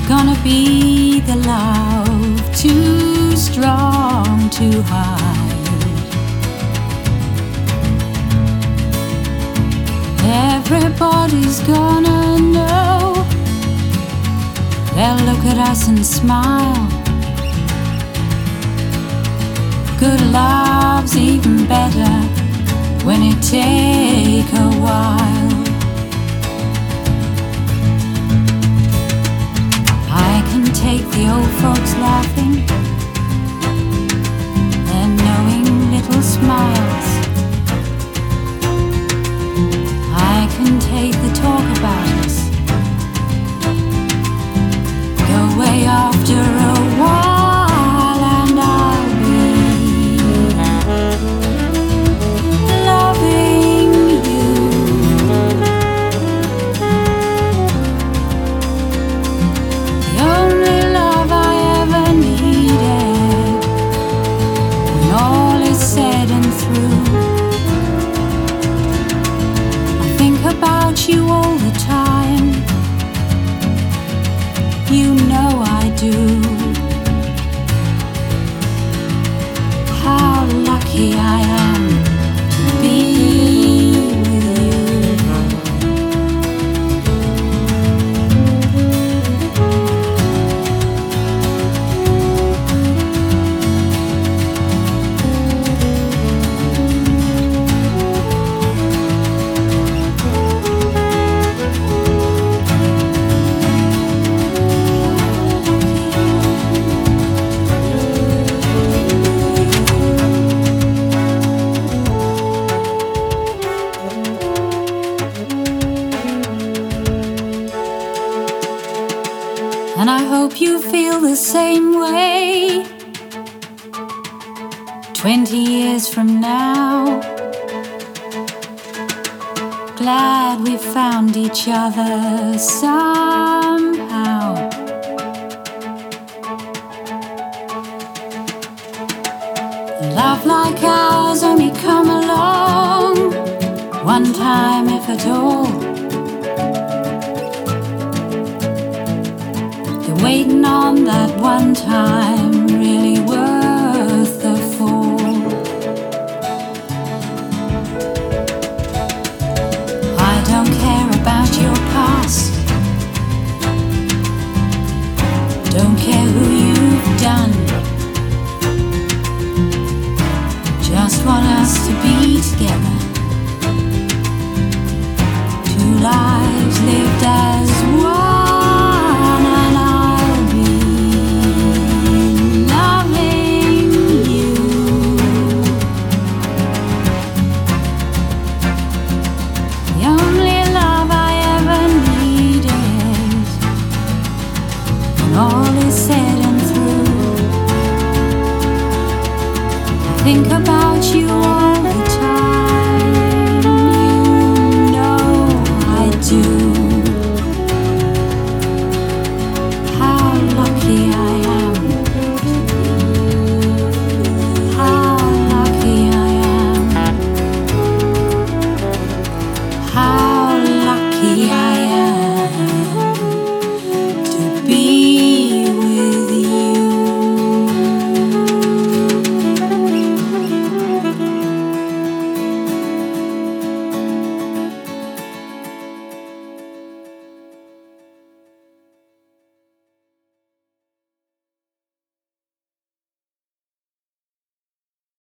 gonna be the love too strong to hide. Everybody's gonna know. They'll look at us and smile. Good love's even better when it take a while. I can take the old folks laughing, their knowing little smiles. I can take the talk about us, go way after a while, and I'll be loving you. The only love I ever needed, when all is said and through. I think about you all the time, you know I do. How lucky I am to be with you. And I hope you feel the same way 20 years from now. Glad we found each other somehow. Love like ours only come along one time, if at all. Waiting on that one time, really worth the fall. I don't care about your past, don't care who you've done. Just want us to be together, two lives lived as one. All is said and through, I think about you all the